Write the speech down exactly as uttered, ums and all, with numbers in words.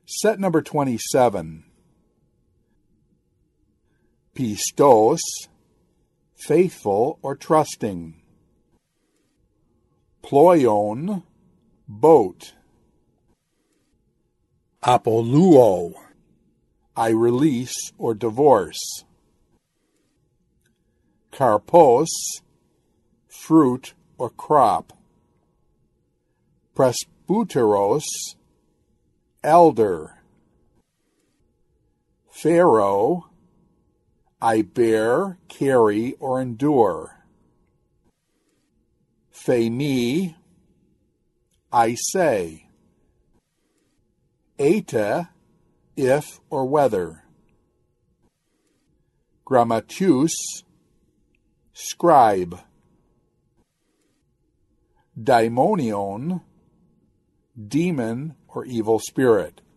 Set number twenty-seven. Pistos, faithful or trusting. Ploion, boat. Apoluo, I release or divorce. Karpos, fruit or crop. Presbyteros, elder. Pharaoh, I bear, carry, or endure. Phemi, I say. Eta, if or whether. Grammateus, scribe. Daimonion, demon or evil spirit.